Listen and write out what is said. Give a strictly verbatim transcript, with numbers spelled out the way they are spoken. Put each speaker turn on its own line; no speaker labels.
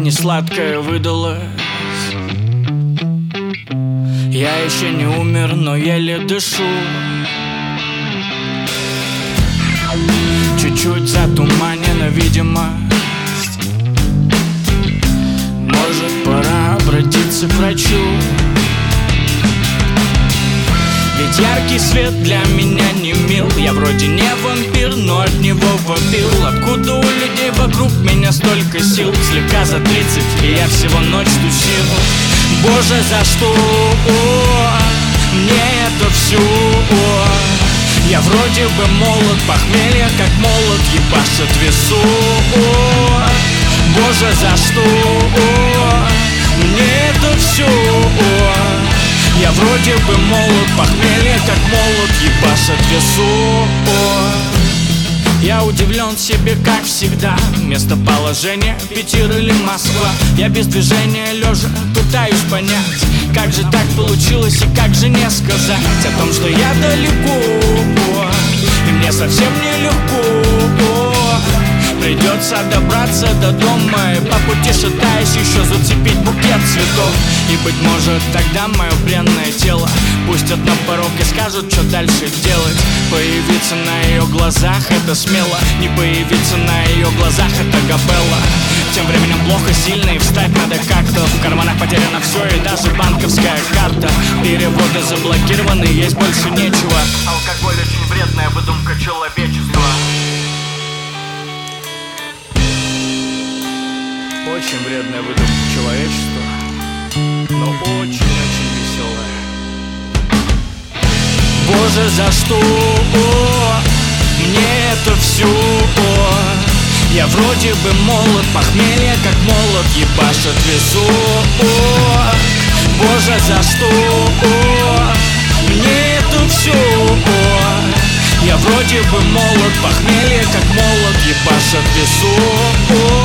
не сладкое выдалось. Я еще не умер, но еле дышу. Чуть-чуть затуманена видимость. Может, пора обратиться к врачу. Ведь яркий свет для меня не мил. Я вроде не вампир, но от него вопил. Откуда у людей вокруг меня столько сил? Слегка за тридцать, и я всего ночь тусил. Боже, за что мне это все? Я вроде бы молод, похмелье как молот ебашит весу. Боже, за что мне это все? Я вроде бы молод, похмелье как молот ебашит весу. Я удивлен себе, как всегда. Местоположение Питер или Москва. Я без движения лежа пытаюсь понять, как же так получилось и как же не сказать о том, что я далеко, и мне совсем нелегко. Придется добраться до дома и по пути, шатаясь, еще зацепить букет цветов. И, быть может, тогда мое бренное тело пустят на порог и скажут, что дальше делать. Появиться на ее глазах — это смело. Не появиться на ее глазах — это габелла. Тем временем плохо сильно, и встать надо как-то. В карманах потеряно все, и даже банковская карта. Переводы заблокированы, есть больше нечего.
Алкоголь очень вредная выдумка человечества.
Очень вредная выдумка человечества, но очень-очень веселая. Боже, за что мне это все? Я вроде бы молод, похмелье как молот ебашит весу. Боже, за что мне это все? Я вроде бы молод, похмелье как молот ебашит весу.